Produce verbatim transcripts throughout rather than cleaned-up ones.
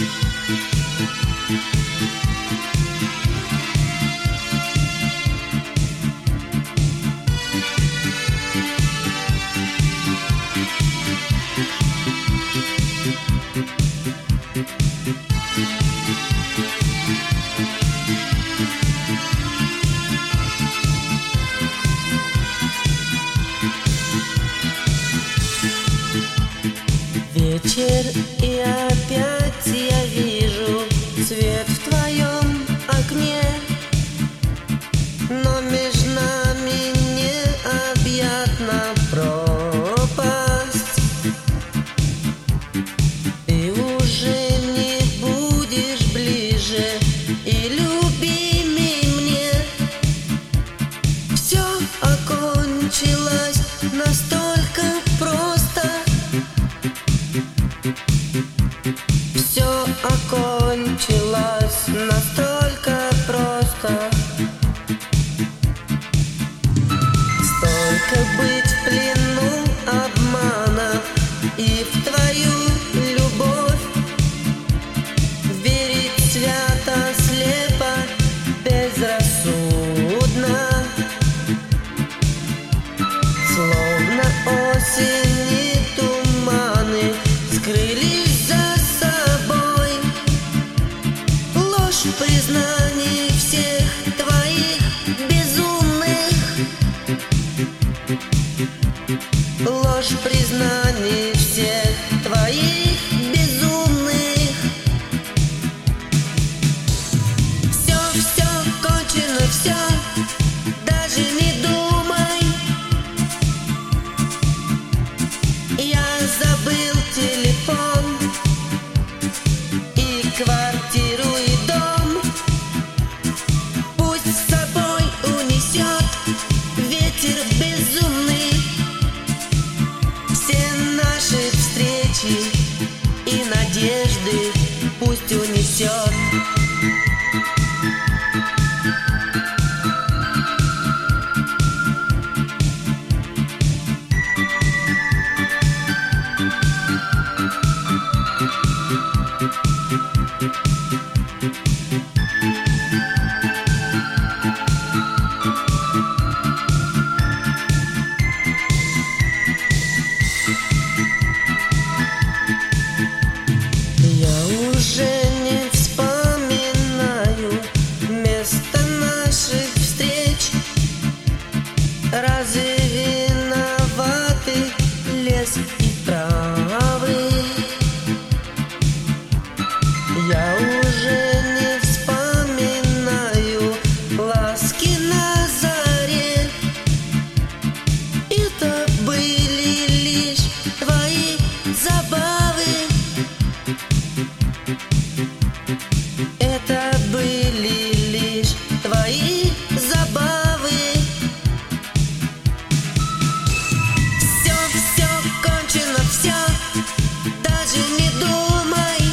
Вечер, и опять я вижу свет в твоем окне, но между нами необъятна пропасть. Ты уже не будешь ближе и любимей мне. Все окончилось настолько просто. Все окончилось настолько просто. Столько быть в плену обмана и в твою любовь, верить свято, слепо, безрассудно, словно осень и туманы скрылись за собой. Ложь признаний всех твоих безумных, ложь признаний всех твоих безумных. Все, все кончено, все, даже не думай. Я забыл телефон и квартиру, и дом. Пусть с собой унесет ветер безумный все наши встречи и надежды, пусть унесет. Я уже не вспоминаю место наших встреч. Разве виноваты лес и травы? Я уже не вспоминаю ласки на заре. Это были лишь твои забавы. Это были лишь твои забавы. Все, все кончено, все, даже не думай.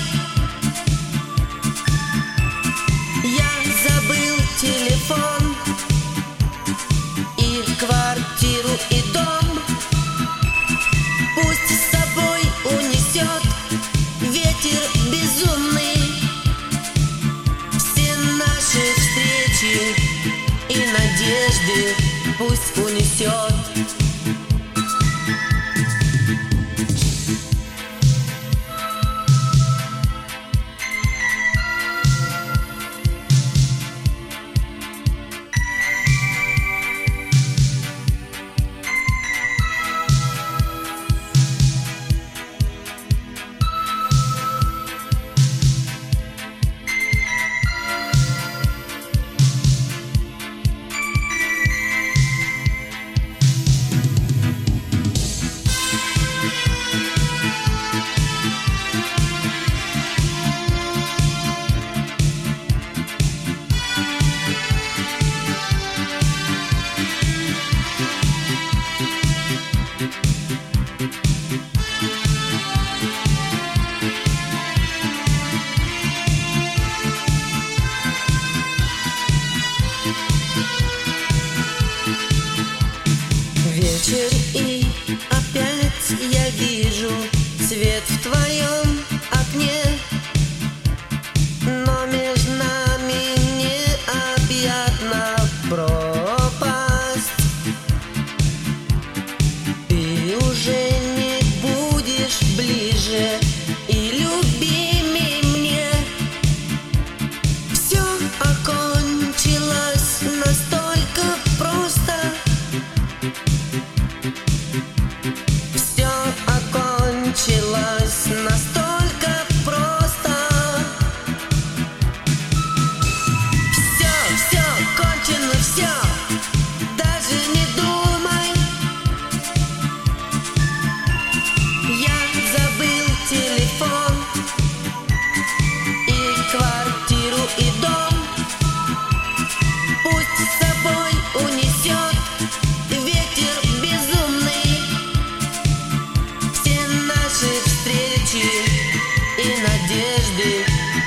Я забыл телефон и квартиру, и дом. Пусть с собой унесет ветер безумный все наши встречи и надежды, пусть унесет.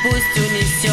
пусть унесет.